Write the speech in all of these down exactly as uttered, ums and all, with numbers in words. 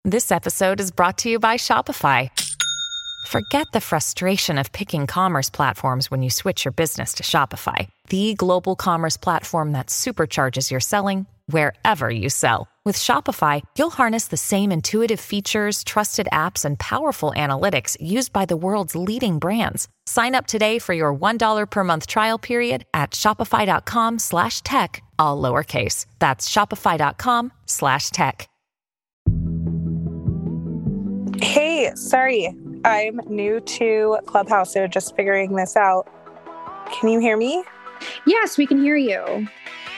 This episode is brought to you by Shopify. Forget the frustration of picking commerce platforms when you switch your business to Shopify, the global commerce platform that supercharges your selling wherever you sell. With Shopify, you'll harness the same intuitive features, trusted apps, and powerful analytics used by the world's leading brands. Sign up today for your one dollar per month trial period at shopify.com slash tech, all lowercase. That's shopify.com slash tech. Hey, sorry. I'm new to Clubhouse, so just figuring this out. Can you hear me? Yes, we can hear you.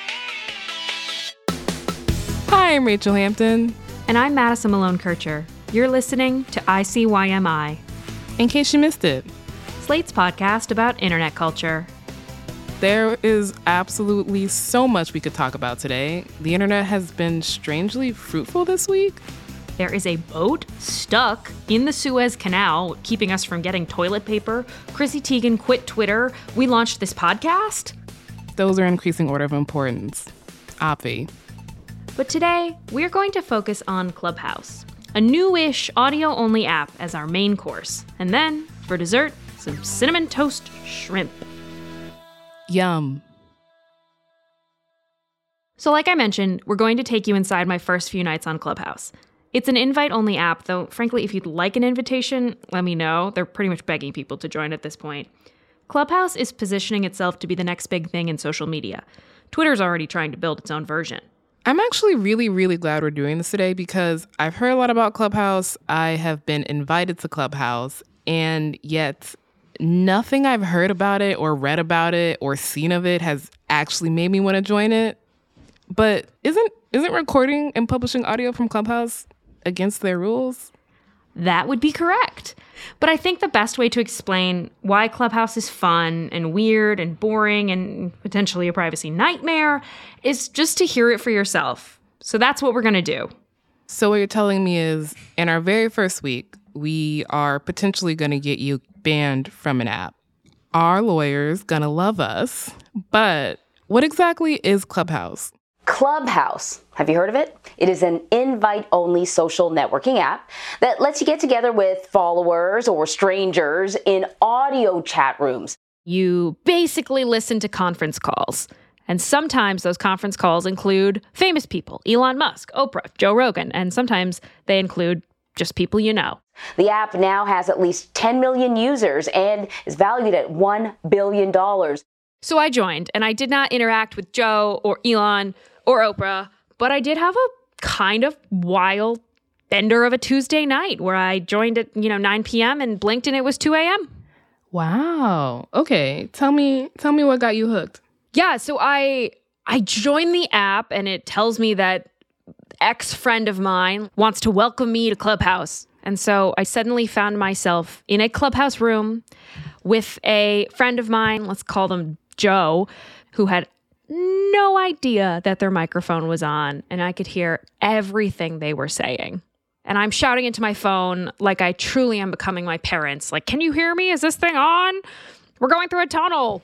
Hi, I'm Rachel Hampton. And I'm Madison Malone-Kircher. You're listening to I C Y M I. In case you missed it. Slate's podcast about internet culture. There is absolutely so much we could talk about today. The internet has been strangely fruitful this week. There is a boat stuck in the Suez Canal, keeping us from getting toilet paper. Chrissy Teigen quit Twitter. We launched this podcast. Those are increasing order of importance. Obvi. But today, we're going to focus on Clubhouse, a new-ish audio-only app as our main course. And then, for dessert, some cinnamon toast shrimp. Yum. So like I mentioned, we're going to take you inside my first few nights on Clubhouse. It's an invite-only app, though, frankly, if you'd like an invitation, let me know. They're pretty much begging people to join at this point. Clubhouse is positioning itself to be the next big thing in social media. Twitter's already trying to build its own version. I'm actually really, really glad we're doing this today because I've heard a lot about Clubhouse. I have been invited to Clubhouse, and yet nothing I've heard about it or read about it or seen of it has actually made me want to join it. But isn't isn't recording and publishing audio from Clubhouse against their rules? That would be correct. But I think the best way to explain why Clubhouse is fun and weird and boring and potentially a privacy nightmare is just to hear it for yourself. So that's what we're going to do. So what you're telling me is, in our very first week, we are potentially going to get you banned from an app. Our lawyers going to love us. But what exactly is Clubhouse? Clubhouse. Have you heard of it? It is an invite-only social networking app that lets you get together with followers or strangers in audio chat rooms. You basically listen to conference calls. And sometimes those conference calls include famous people, Elon Musk, Oprah, Joe Rogan, and sometimes they include just people you know. The app now has at least ten million users and is valued at one billion dollars. So I joined, and I did not interact with Joe or Elon or Oprah, but I did have a kind of wild bender of a Tuesday night where I joined at, you know, nine p.m. and blinked and it was two a.m. Wow. Okay. Tell me, tell me what got you hooked. Yeah, so I I joined the app and it tells me that ex-friend of mine wants to welcome me to Clubhouse. And so I suddenly found myself in a Clubhouse room with a friend of mine, let's call them Joe, who had no idea that their microphone was on, and I could hear everything they were saying. And I'm shouting into my phone like I truly am becoming my parents. Like, can you hear me? Is this thing on? We're going through a tunnel.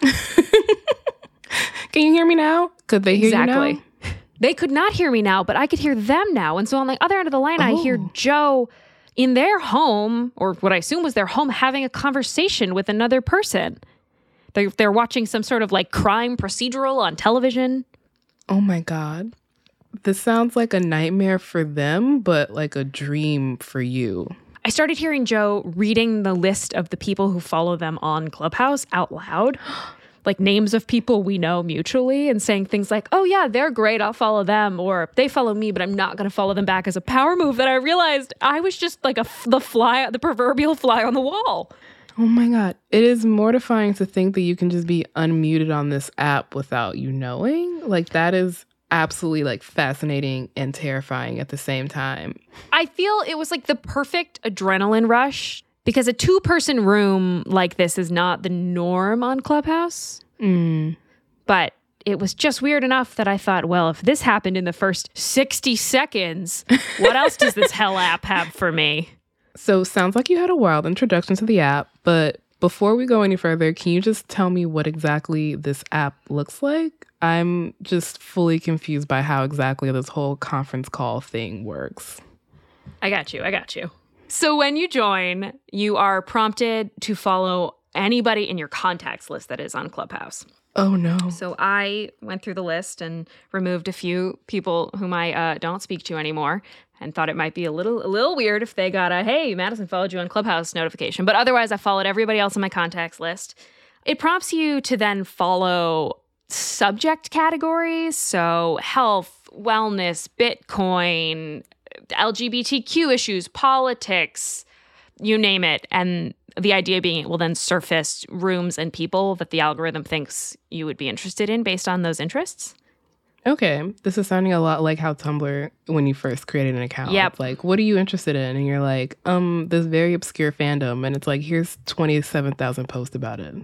Can you hear me now? Could they hear exactly. you now? They could not hear me now, but I could hear them now. And so on the other end of the line, oh. I hear Joe in their home, or what I assume was their home, having a conversation with another person. They're, they're watching some sort of like crime procedural on television. Oh my God. This sounds like a nightmare for them, but like a dream for you. I started hearing Joe reading the list of the people who follow them on Clubhouse out loud. Like names of people we know mutually, and saying things like, oh yeah, they're great, I'll follow them. Or they follow me, but I'm not going to follow them back, as a power move that I realized I was just like a, the fly, the proverbial fly on the wall. Oh my God. It is mortifying to think that you can just be unmuted on this app without you knowing. Like that is absolutely like fascinating and terrifying at the same time. I feel it was like the perfect adrenaline rush because a two-person room like this is not the norm on Clubhouse. Mm. But it was just weird enough that I thought, well, if this happened in the first sixty seconds, what else does this hell app have for me? So sounds like you had a wild introduction to the app, but before we go any further, can you just tell me what exactly this app looks like? I'm just fully confused by how exactly this whole conference call thing works. I got you. I got you. So when you join, you are prompted to follow anybody in your contacts list that is on Clubhouse. Oh, no. So I went through the list and removed a few people whom I uh, don't speak to anymore and thought it might be a little a little weird if they got a, hey, Madison followed you on Clubhouse notification. But otherwise, I followed everybody else on my contacts list. It prompts you to then follow subject categories. So health, wellness, Bitcoin, L G B T Q issues, politics, you name it. And the idea being it will then surface rooms and people that the algorithm thinks you would be interested in based on those interests. Okay. This is sounding a lot like how Tumblr, when you first created an account. Yep. Like, what are you interested in? And you're like, um, this very obscure fandom. And it's like, here's twenty-seven thousand posts about it.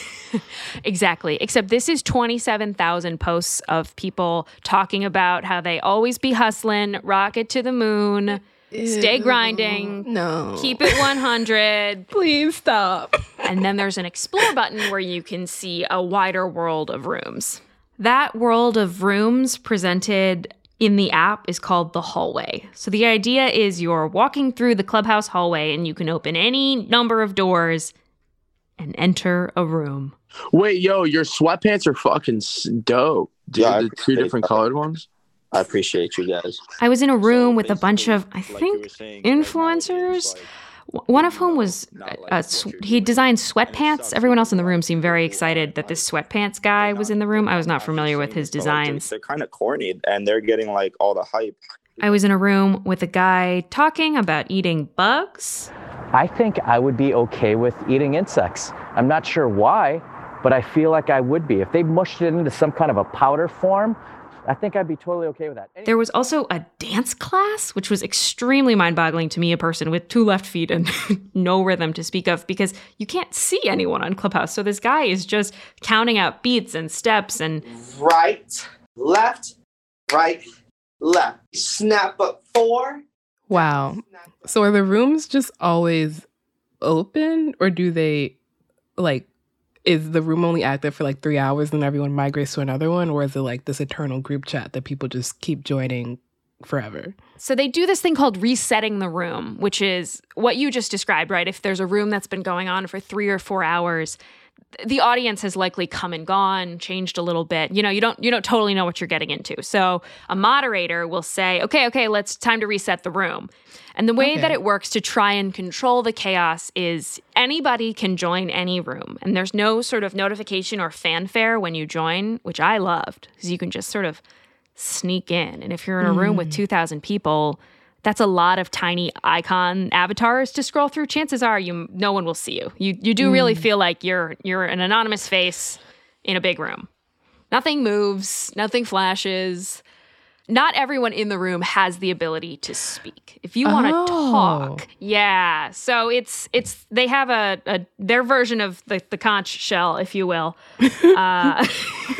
Exactly. Except this is twenty-seven thousand posts of people talking about how they always be hustling, rocket to the moon, Ew, stay grinding, no, keep it one hundred. Please stop. And then there's an explore button where you can see a wider world of rooms. That world of rooms presented in the app is called the hallway. So the idea is you're walking through the Clubhouse hallway and you can open any number of doors and enter a room. Wait, yo, your sweatpants are fucking dope. Dude, Yeah, the two different that. colored ones. I appreciate you guys. I was in a room So with a bunch of, I basically, like you think, were saying, right now it is, influencers. like, W- One of whom was, not like uh, what sw- you're he doing. designed And it sweatpants. sucks Everyone else in the because, room like, seemed very people excited are, that this like, sweatpants guy was in the room. I was not familiar with his but, like, they're- designs. They're, kind of corny, and they're getting like all the hype. I was in a room with a guy talking about eating bugs. I think I would be okay with eating insects. I'm not sure why, but I feel like I would be. If they mushed it into some kind of a powder form, I think I'd be totally okay with that. There was also a dance class, which was extremely mind-boggling to me, a person with two left feet and no rhythm to speak of, because you can't see anyone on Clubhouse. So this guy is just counting out beats and steps and... Right, left, right, left. Snap up four. Wow. So are the rooms just always open, or do they, like, is the room only active for like three hours and everyone migrates to another one? Or is it like this eternal group chat that people just keep joining forever? So they do this thing called resetting the room, which is what you just described, right? If there's a room that's been going on for three or four hours, the audience has likely come and gone, changed a little bit. You know, you don't you don't totally know what you're getting into. So a moderator will say, okay, okay, let's time to reset the room. And the way Okay. that it works to try and control the chaos is anybody can join any room. And there's no sort of notification or fanfare when you join, which I loved, because you can just sort of sneak in. And if you're in a room with two thousand people, that's a lot of tiny icon avatars to scroll through. Chances are you no one will see you. You you do really feel like you're you're an anonymous face in a big room. Nothing moves, nothing flashes. Not everyone in the room has the ability to speak. If you want to Oh. talk, yeah. So it's it's they have a, a their version of the the conch shell, if you will. Uh,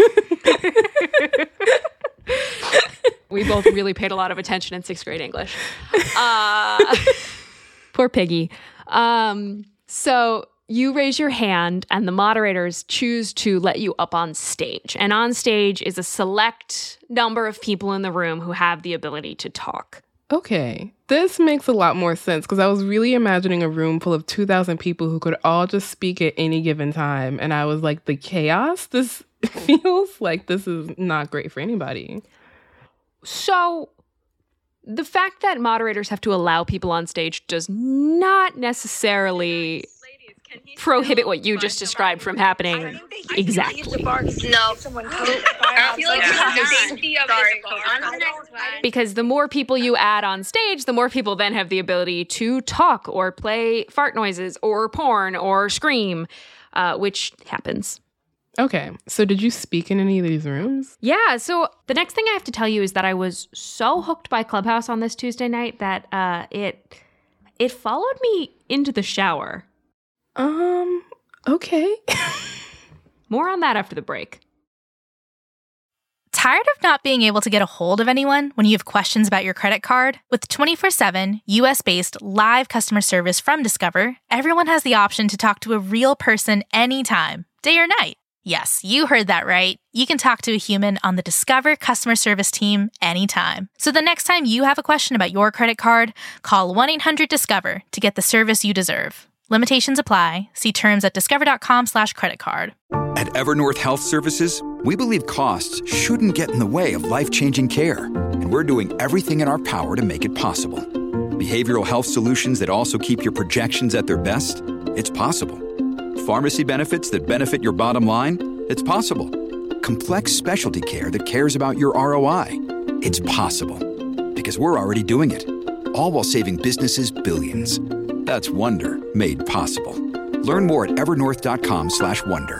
we both really paid a lot of attention in sixth grade English. Uh, poor Piggy. Um, so you raise your hand and the moderators choose to let you up on stage. And on stage is a select number of people in the room who have the ability to talk. Okay, this makes a lot more sense because I was really imagining a room full of two thousand people who could all just speak at any given time. And I was like, the chaos, this feels like this is not great for anybody. So the fact that moderators have to allow people on stage does not necessarily prohibit what you just described from happening exactly. No. I feel like the safety of it. Because the more people you add on stage, the more people then have the ability to talk or play fart noises or porn or scream, uh, which happens. Okay, so did you speak in any of these rooms? Yeah, so the next thing I have to tell you is that I was so hooked by Clubhouse on this Tuesday night that uh, it it followed me into the shower. Um, okay. More on that after the break. Tired of not being able to get a hold of anyone when you have questions about your credit card? With twenty-four seven U S-based live customer service from Discover, everyone has the option to talk to a real person anytime, day or night. Yes, you heard that right. You can talk to a human on the Discover customer service team anytime. So the next time you have a question about your credit card, call one eight hundred discover to get the service you deserve. Limitations apply. See terms at discover.com slash credit card. At Evernorth Health Services, we believe costs shouldn't get in the way of life-changing care, and we're doing everything in our power to make it possible. Behavioral health solutions that also keep your projections at their best? It's possible. Pharmacy benefits that benefit your bottom line? It's possible. Complex specialty care that cares about your R O I? It's possible. Because we're already doing it. All while saving businesses billions. That's Wonder made possible. Learn more at evernorth.com slash wonder.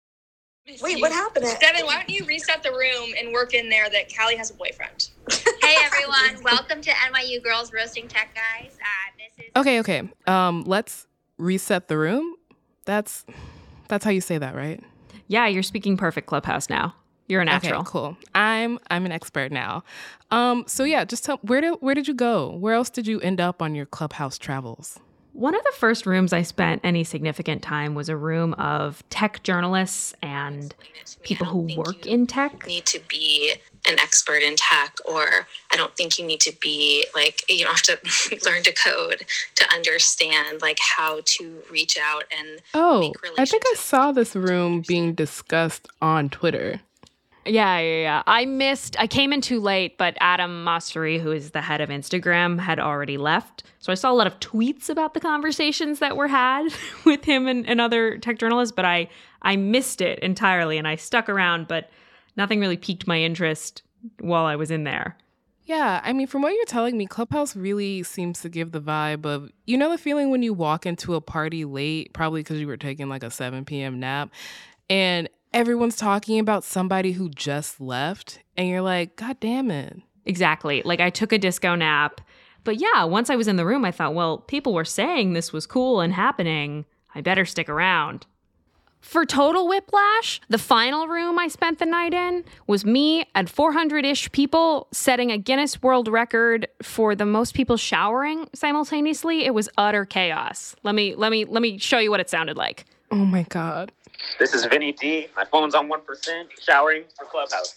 Wait, what happened? Devin, why don't you reset the room and work in there that Callie has a boyfriend? Hey everyone, welcome to N Y U Girls Roasting Tech Guys. Uh, this is Okay, okay. Um, let's reset the room. That's that's how you say that, right? Yeah, you're speaking perfect Clubhouse now. You're a natural. Okay, cool. I'm I'm an expert now. Um, so yeah, just tell where did where did you go? Where else did you end up on your Clubhouse travels? One of the first rooms I spent any significant time was a room of tech journalists and people who work in tech. Need to be an expert in tech, or I don't think you need to be like, you don't have to learn to code to understand like how to reach out and Oh, make I think I saw this room being discussed on Twitter. Yeah, yeah, yeah. I missed, I came in too late, but Adam Mosseri, who is the head of Instagram, had already left. So I saw a lot of tweets about the conversations that were had with him and, and other tech journalists, but I, I missed it entirely and I stuck around, but nothing really piqued my interest while I was in there. Yeah, I mean, from what you're telling me, Clubhouse really seems to give the vibe of, you know, the feeling when you walk into a party late, probably because you were taking like a seven p.m. nap, and everyone's talking about somebody who just left, and you're like, God damn it. Exactly. Like I took a disco nap. But yeah, once I was in the room, I thought, well, people were saying this was cool and happening. I better stick around. For total whiplash, the final room I spent the night in was me and four hundred-ish people setting a Guinness World Record for the most people showering simultaneously. It was utter chaos. Let me let me let me show you what it sounded like. Oh my God. This is Vinny D. My phone's on one percent, showering for Clubhouse.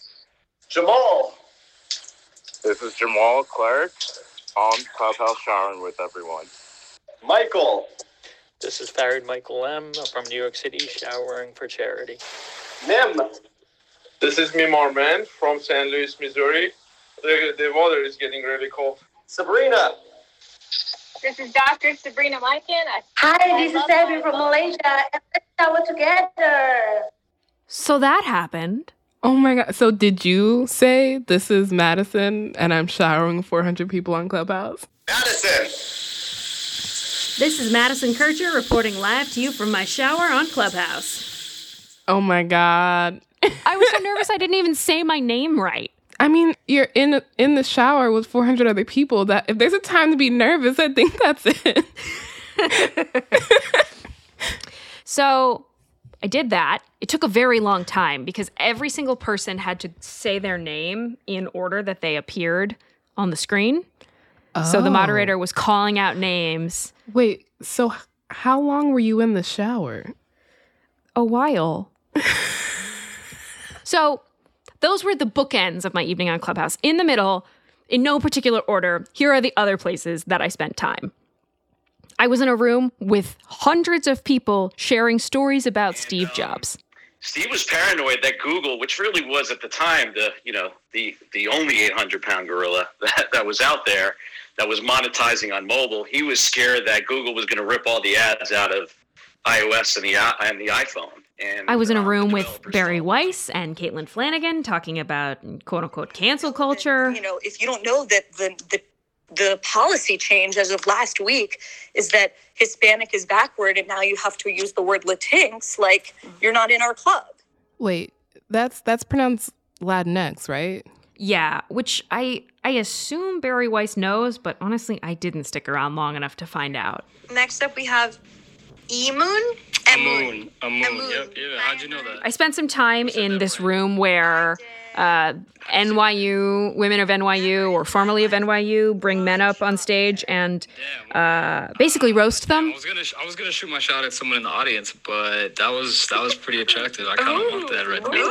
Jamal. This is Jamal Clark on Clubhouse showering with everyone. Michael. This is Farid Michael M. from New York City, showering for charity. Nim. This is Mimar Man from Saint Louis, Missouri. The, the water is getting really cold. Sabrina. This is Doctor Sabrina Maikin. Hi, this is Abby from Malaysia. And let's shower together. So that happened. Oh my God. So did you say this is Madison and I'm showering four hundred people on Clubhouse? Madison. This is Madison Kircher reporting live to you from my shower on Clubhouse. Oh my God. I was so nervous I didn't even say my name right. I mean, you're in in the shower with four hundred other people. That if there's a time to be nervous, I think that's it. So I did that. It took a very long time because every single person had to say their name in order that they appeared on the screen. Oh. So the moderator was calling out names. Wait, so how long were you in the shower? A while. So those were the bookends of my evening on Clubhouse. In the middle, in no particular order, here are the other places that I spent time. I was in a room with hundreds of people sharing stories about and, Steve Jobs. Um, Steve was paranoid that Google, which really was at the time the you know the the only eight hundred pound gorilla that, that was out there that was monetizing on mobile, he was scared that Google was going to rip all the ads out of iOS and the and the iPhone. And I was in a room with Barry Weiss and Caitlin Flanagan talking about quote unquote cancel culture. You know, if you don't know that the the the policy change as of last week is that Hispanic is backward and now you have to use the word Latinx, like you're not in our club. Wait, that's that's pronounced Latinx, right? Yeah, which I I assume Barry Weiss knows, but honestly, I didn't stick around long enough to find out. Next up, we have Emun. Amun. Amun. Yep, yeah. How'd you know that? I spent some time in this room where uh, N Y U, women of N Y U or formerly of N Y U, bring men up on stage and uh, basically roast them. I was gonna, sh- I was gonna shoot my shot at someone in the audience, but that was that was pretty attractive. I kind of want that right there.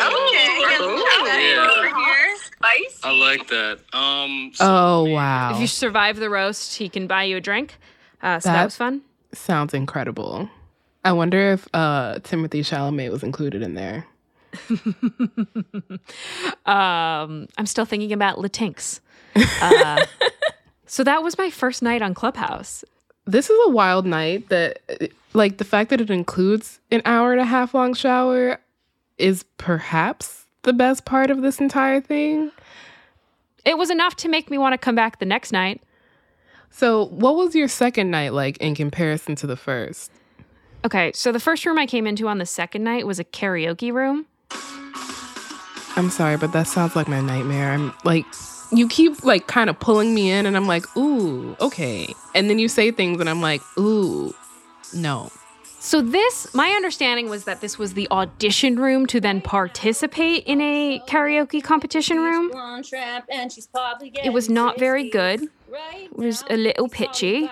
Ooh, okay. Spicy. I like that. Um. so- Oh, wow. If you survive the roast, he can buy you a drink. Uh, so that, That- was fun. Sounds incredible. I wonder if uh, Timothy Chalamet was included in there. um, I'm still thinking about Latinx. Uh, so that was my first night on Clubhouse. This is a wild night that, like, the fact that it includes an hour and a half long shower is perhaps the best part of this entire thing. It was enough to make me want to come back the next night. So what was your second night like in comparison to the first? Okay, so the first room I came into on the second night was a karaoke room. I'm sorry, but that sounds like my nightmare. I'm like, you keep like kind of pulling me in and I'm like, ooh, okay. And then you say things and I'm like, ooh, no. So this, my understanding was that this was the audition room to then participate in a karaoke competition room. It was not very good. It was a little pitchy.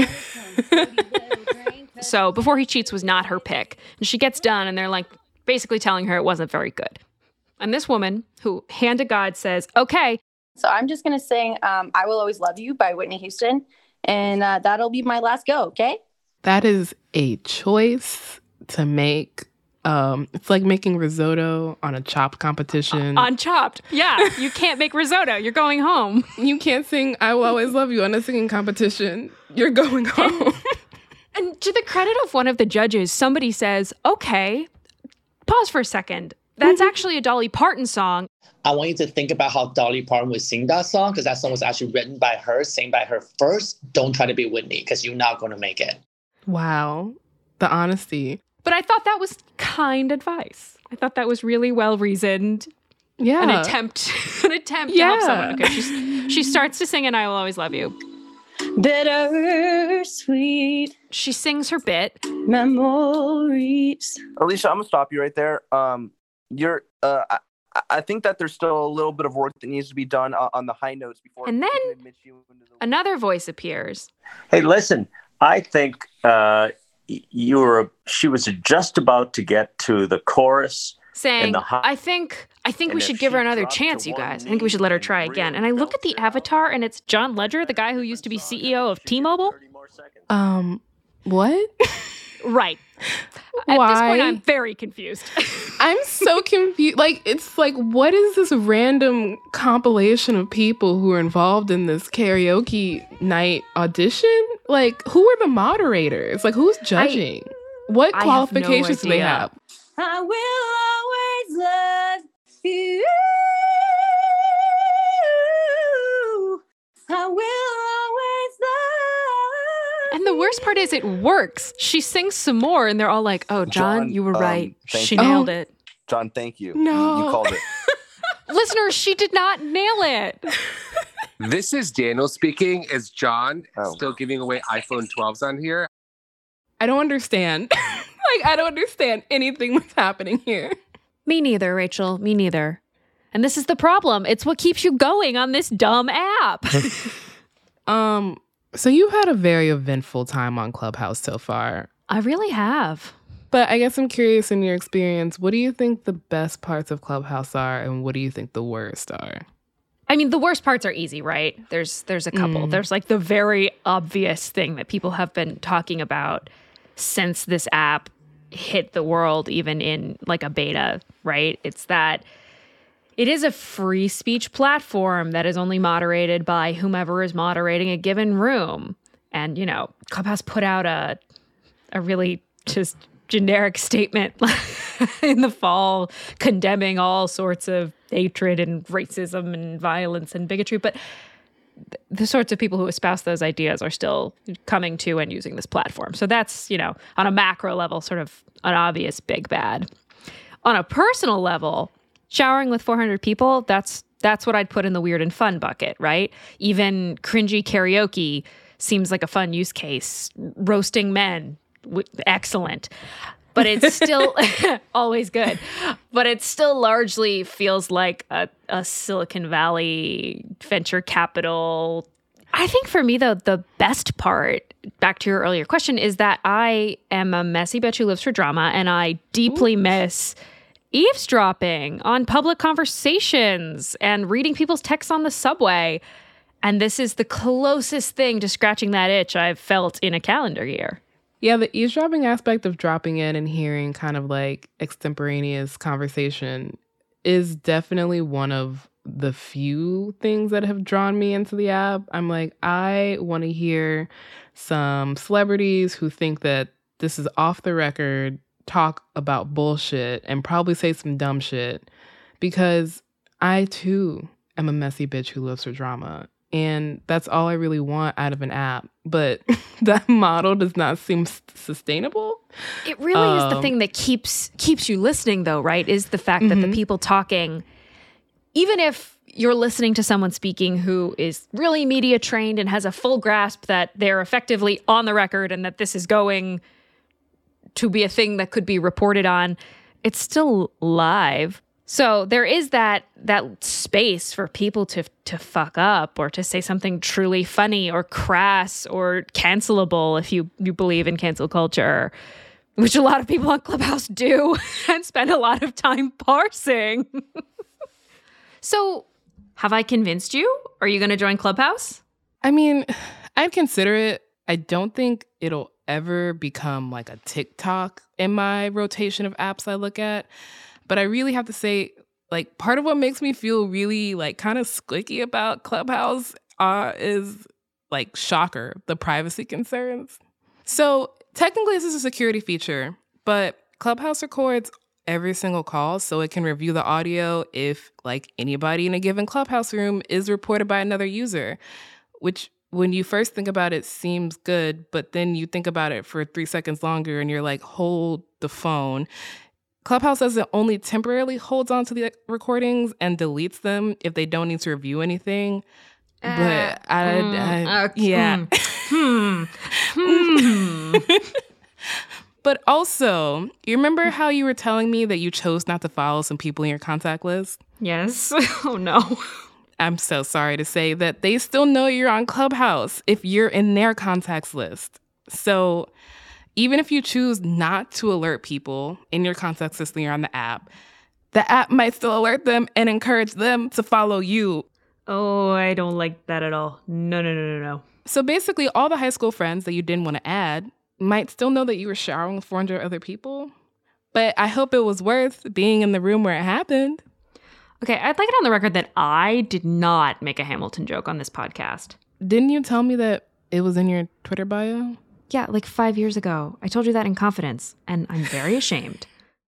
So Before He Cheats was not her pick. And she gets done and they're like basically telling her it wasn't very good. And this woman, who hand to God, says, okay. So I'm just going to sing um, I Will Always Love You by Whitney Houston. And uh, that'll be my last go, okay? That is a choice to make. Um, it's like making risotto on a Chopped competition. Uh, on Chopped, yeah. You can't make risotto. You're going home. You can't sing I Will Always Love You on a singing competition. You're going home. And to the credit of one of the judges, somebody says, okay, pause for a second. That's actually a Dolly Parton song. I want you to think about how Dolly Parton would sing that song, because that song was actually written by her, sang by her first. Don't try to be Whitney, because you're not going to make it. Wow. The honesty. But I thought that was kind advice. I thought that was really well reasoned. Yeah. An attempt, an attempt Yeah. to help someone. Okay, she's, she starts to sing and I Will Always Love You. Bittersweet. She sings her bit. Memories. Alicia, I'm gonna stop you right there. Um, you're. Uh, I, I think that there's still a little bit of work that needs to be done on, on the high notes before. And then another voice appears. Hey, listen. I think uh, you were. She was just about to get to the chorus. Saying, the hi- I think I think And we if should give her she another dropped to chance, you one guys. I think we should let her try again. And I look at the avatar, and it's John Ledger, the guy who used to be C E O of T-Mobile. Um, what? Right. At Why? this point, I'm very confused. I'm so confused. Like, it's like, what is this random compilation of people who are involved in this karaoke night audition? Like, who are the moderators? Like, who's judging? what I have no qualifications do they idea. have? I will always love you. I will always love. And the worst part is it works. She sings some more, and they're all like, oh, John, John, you were um, right. thank She you. nailed Oh. it. John, thank you. No. You, you called it. Listeners, she did not nail it. This is Daniel speaking. Is John Oh. still giving away iPhone twelves on here? I don't understand. Like, I don't understand anything that's happening here. Me neither, Rachel. Me neither. And this is the problem. It's what keeps you going on this dumb app. Um, so you had a very eventful time on Clubhouse so far. I really have. But I guess I'm curious, in your experience, what do you think the best parts of Clubhouse are, and what do you think the worst are? I mean, the worst parts are easy, right? There's there's a couple. Mm. There's like the very obvious thing that people have been talking about since this app hit the world, even in like a beta, right? It's that it is a free speech platform that is only moderated by whomever is moderating a given room. And, you know, Clubhouse put out a a really just generic statement in the fall condemning all sorts of hatred and racism and violence and bigotry. But th- the sorts of people who espouse those ideas are still coming to and using this platform. So that's, you know, on a macro level, sort of an obvious big bad. On a personal level, showering with four hundred people, that's that's what I'd put in the weird and fun bucket, right? Even cringy karaoke seems like a fun use case. Roasting men, w- excellent. but it's still always good. But it still largely feels like a, a Silicon Valley venture capital. I think for me, though, the best part, back to your earlier question, is that I am a messy bitch who lives for drama, and I deeply Ooh. miss eavesdropping on public conversations and reading people's texts on the subway. And this is the closest thing to scratching that itch I've felt in a calendar year. Yeah, the eavesdropping aspect of dropping in and hearing kind of like extemporaneous conversation is definitely one of the few things that have drawn me into the app. I'm like, I want to hear some celebrities who think that this is off the record talk about bullshit and probably say some dumb shit, because I too am a messy bitch who lives for drama. And that's all I really want out of an app. But that model does not seem s- sustainable. It really um, is the thing that keeps keeps you listening, though, right? Is the fact mm-hmm. that the people talking, even if you're listening to someone speaking who is really media trained and has a full grasp that they're effectively on the record and that this is going to be a thing that could be reported on, it's still live. So there is that that space for people to to fuck up or to say something truly funny or crass or cancelable if you, you believe in cancel culture, which a lot of people on Clubhouse do and spend a lot of time parsing. So have I convinced you? Are you going to join Clubhouse? I mean, I'd consider it. I don't think it'll ever become like a TikTok in my rotation of apps I look at. But I really have to say, like, part of what makes me feel really, like, kind of squicky about Clubhouse uh, is, like, shocker, the privacy concerns. So technically this is a security feature, but Clubhouse records every single call so it can review the audio if, like, anybody in a given Clubhouse room is reported by another user, which when you first think about it seems good, but then you think about it for three seconds longer and you're like, hold the phone. Clubhouse says it only temporarily holds on to the recordings and deletes them if they don't need to review anything. Uh, but I, mm, I uh, yeah. Hmm. hmm. But also, you remember how you were telling me that you chose not to follow some people in your contact list? Yes. Oh, no. I'm so sorry to say that they still know you're on Clubhouse if you're in their contacts list. So even if you choose not to alert people in your contacts list when you're on the app, the app might still alert them and encourage them to follow you. Oh, I don't like that at all. No, no, no, no, no. So basically, all the high school friends that you didn't want to add might still know that you were showering with four hundred other people. But I hope it was worth being in the room where it happened. Okay, I'd like it on the record that I did not make a Hamilton joke on this podcast. Didn't you tell me that it was in your Twitter bio? Yeah, like five years ago. I told you that in confidence, and I'm very ashamed.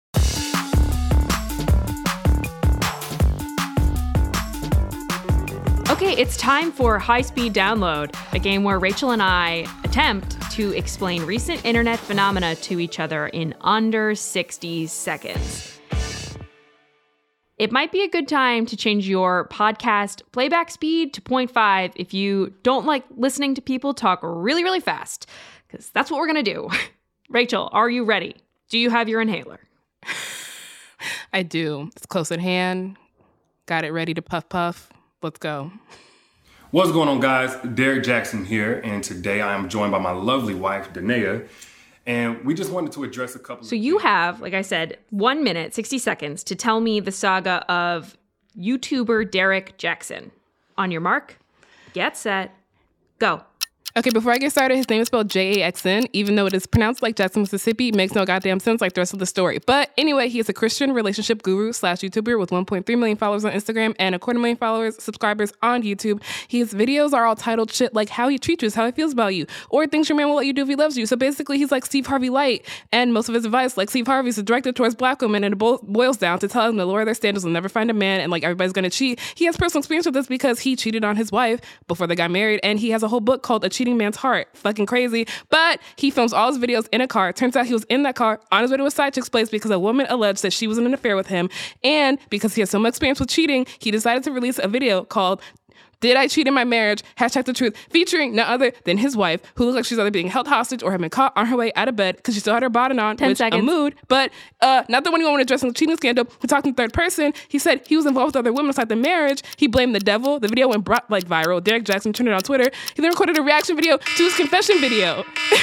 Okay, it's time for High Speed Download, a game where Rachel and I attempt to explain recent internet phenomena to each other in under sixty seconds. It might be a good time to change your podcast playback speed to zero point five if you don't like listening to people talk really, really fast, because that's what we're going to do. Rachel, are you ready? Do you have your inhaler? I do. It's close at hand. Got it ready to puff puff. Let's go. What's going on, guys? Derek Jackson here, and today I am joined by my lovely wife, Danae, and we just wanted to address a couple So of you things. have, like I said, one minute, sixty seconds to tell me the saga of YouTuber Derek Jackson. On your mark, get set, go. Okay, before I get started, his name is spelled J A X N, even though it is pronounced like Jackson, Mississippi. Makes no goddamn sense like the rest of the story. But anyway, he is a Christian relationship guru slash YouTuber with one point three million followers on Instagram and a quarter million followers, subscribers on YouTube. His videos are all titled shit like how he treats you, how he feels about you, or things your man will let you do if he loves you. So basically, he's like Steve Harvey Light, and most of his advice, like Steve Harvey's, is directed towards black women, and it bo- boils down to tell them to lower their standards and never find a man, and like everybody's gonna cheat. He has personal experience with this because he cheated on his wife before they got married, and he has a whole book called A Cheating Man's Heart. Fucking crazy. But he films all his videos in a car. Turns out he was in that car on his way to a side chick's place because a woman alleged that she was in an affair with him. And because he has so much experience with cheating, he decided to release a video called Did I cheat in my marriage? Hashtag the truth. Featuring none other than his wife, who looks like she's either being held hostage or had been caught on her way out of bed because she still had her bonnet on. Ten which, seconds. A mood. But uh, not the one who went addressing the cheating scandal. He talked in third person. He said he was involved with other women inside the marriage. He blamed the devil. The video went brought, like viral. Derek Jackson turned it on Twitter. He then recorded a reaction video to his confession video.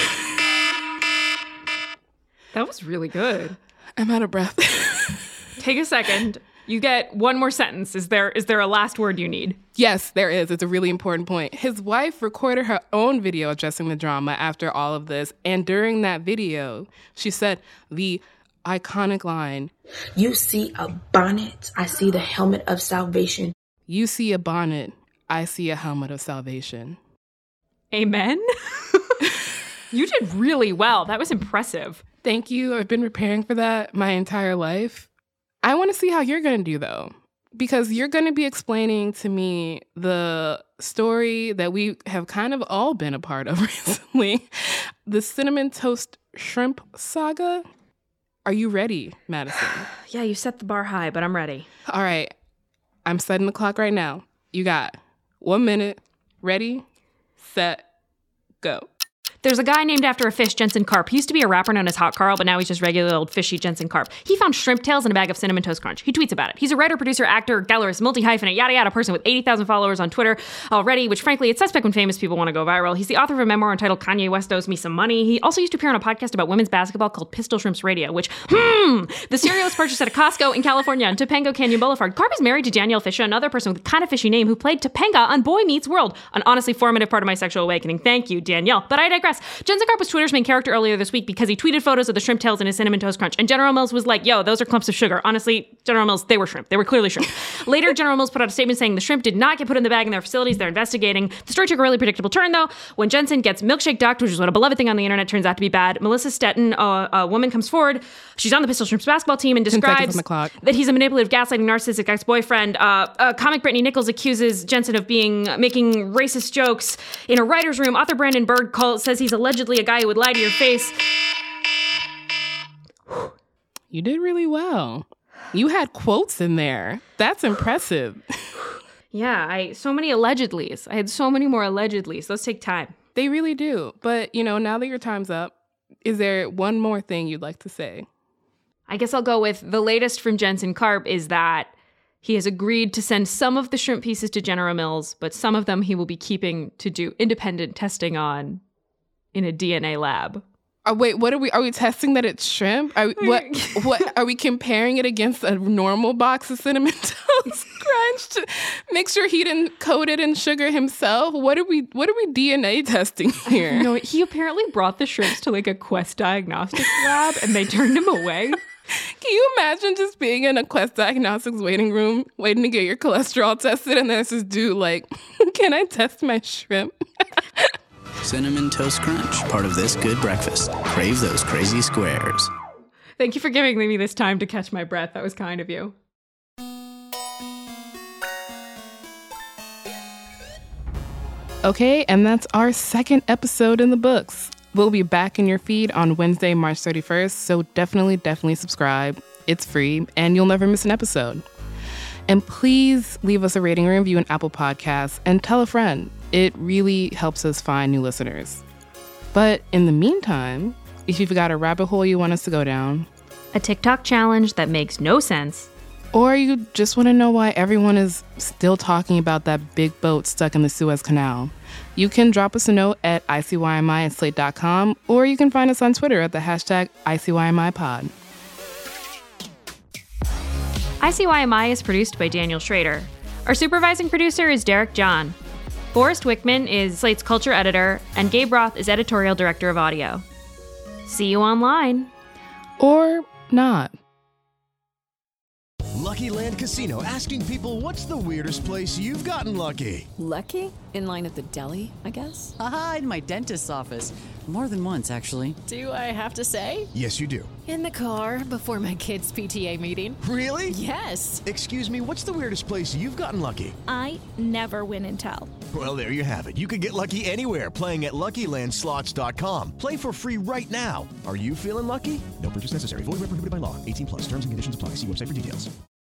That was really good. I'm out of breath. Take a second. You get one more sentence. Is there is there a last word you need? Yes, there is. It's a really important point. His wife recorded her own video addressing the drama after all of this. And during that video, she said the iconic line, "You see a bonnet, I see the helmet of salvation." You see a bonnet, I see a helmet of salvation. Amen? You did really well. That was impressive. Thank you. I've been preparing for that my entire life. I want to see how you're going to do, though, because you're going to be explaining to me the story that we have kind of all been a part of recently, the Cinnamon Toast Shrimp Saga. Are you ready, Madison? Yeah, you set the bar high, but I'm ready. All right. I'm setting the clock right now. You got one minute. Ready, set, go. There's a guy named after a fish, Jensen Karp. He used to be a rapper known as Hot Carl, but now he's just regular old fishy Jensen Karp. He found shrimp tails in a bag of Cinnamon Toast Crunch. He tweets about it. He's a writer, producer, actor, gallerist, multi-hyphenate, yada yada person with eighty thousand followers on Twitter already, which frankly, it's suspect when famous people want to go viral. He's the author of a memoir entitled Kanye West Owes Me Some Money. He also used to appear on a podcast about women's basketball called Pistol Shrimps Radio, which, hmm, the cereal was purchased at a Costco in California on Topanga Canyon Boulevard. Karp is married to Danielle Fisher, another person with a kind of fishy name who played Topanga on Boy Meets World, an honestly formative part of my sexual awakening. Thank you, Danielle. But I digress. Jensen Karp was Twitter's main character earlier this week because he tweeted photos of the shrimp tails in his Cinnamon Toast Crunch. And General Mills was like, yo, those are clumps of sugar. Honestly, General Mills, they were shrimp. They were clearly shrimp. Later, General Mills put out a statement saying the shrimp did not get put in the bag in their facilities. They're investigating. The story took a really predictable turn, though. When Jensen gets milkshake ducked, which is what a beloved thing on the internet turns out to be bad, Melissa Stetton, uh, a woman, comes forward. She's on the Pistol Shrimps basketball team and describes that he's a manipulative, gaslighting, narcissistic ex-boyfriend. Uh, uh, comic Brittany Nichols accuses Jensen of being making racist jokes in a writer's room. Author Brandon Bird call, says he's allegedly a guy who would lie to your face. You did really well. You had quotes in there. That's impressive. Yeah, I so many allegedlys. I had so many more allegedlys. Those take time. They really do. But, you know, now that your time's up, is there one more thing you'd like to say? I guess I'll go with the latest from Jensen Karp is that he has agreed to send some of the shrimp pieces to General Mills, but some of them he will be keeping to do independent testing on in a D N A lab. Oh, wait, what are we? Are we testing that it's shrimp? Are we, what? What are we comparing it against a normal box of Cinnamon Toast Crunch to make sure he didn't coat it in sugar himself? What are we? What are we D N A testing here? No, he apparently brought the shrimps to like a Quest Diagnostics lab, and they turned him away. Can you imagine just being in a Quest Diagnostics waiting room, waiting to get your cholesterol tested, and there's this dude like, "Can I test my shrimp?" Cinnamon Toast Crunch, part of this good breakfast. Crave those crazy squares. Thank you for giving me this time to catch my breath. That was kind of you. Okay, and that's our second episode in the books. We'll be back in your feed on Wednesday, March thirty-first, so definitely, definitely subscribe. It's free, and you'll never miss an episode. And please leave us a rating or review on Apple Podcasts and tell a friend. It really helps us find new listeners. But in the meantime, if you've got a rabbit hole you want us to go down, a TikTok challenge that makes no sense, or you just want to know why everyone is still talking about that big boat stuck in the Suez Canal, you can drop us a note at I C Y M I at slate dot com, or you can find us on Twitter at the hashtag I C Y M I pod. I C Y M I is produced by Daniel Schrader. Our supervising producer is Derek John. Forrest Wickman is Slate's culture editor, and Gabe Roth is editorial director of audio. See you online. Or not. Lucky Land Casino, asking people, what's the weirdest place you've gotten lucky? Lucky? In line at the deli, I guess? Aha, in my dentist's office. More than once, actually. Do I have to say? Yes, you do. In the car before my kids' P T A meeting. Really? Yes. Excuse me, what's the weirdest place you've gotten lucky? I never win and tell. Well, there you have it. You can get lucky anywhere, playing at Lucky Land Slots dot com. Play for free right now. Are you feeling lucky? No purchase necessary. Void where prohibited by law. eighteen plus. Terms and conditions apply. See website for details.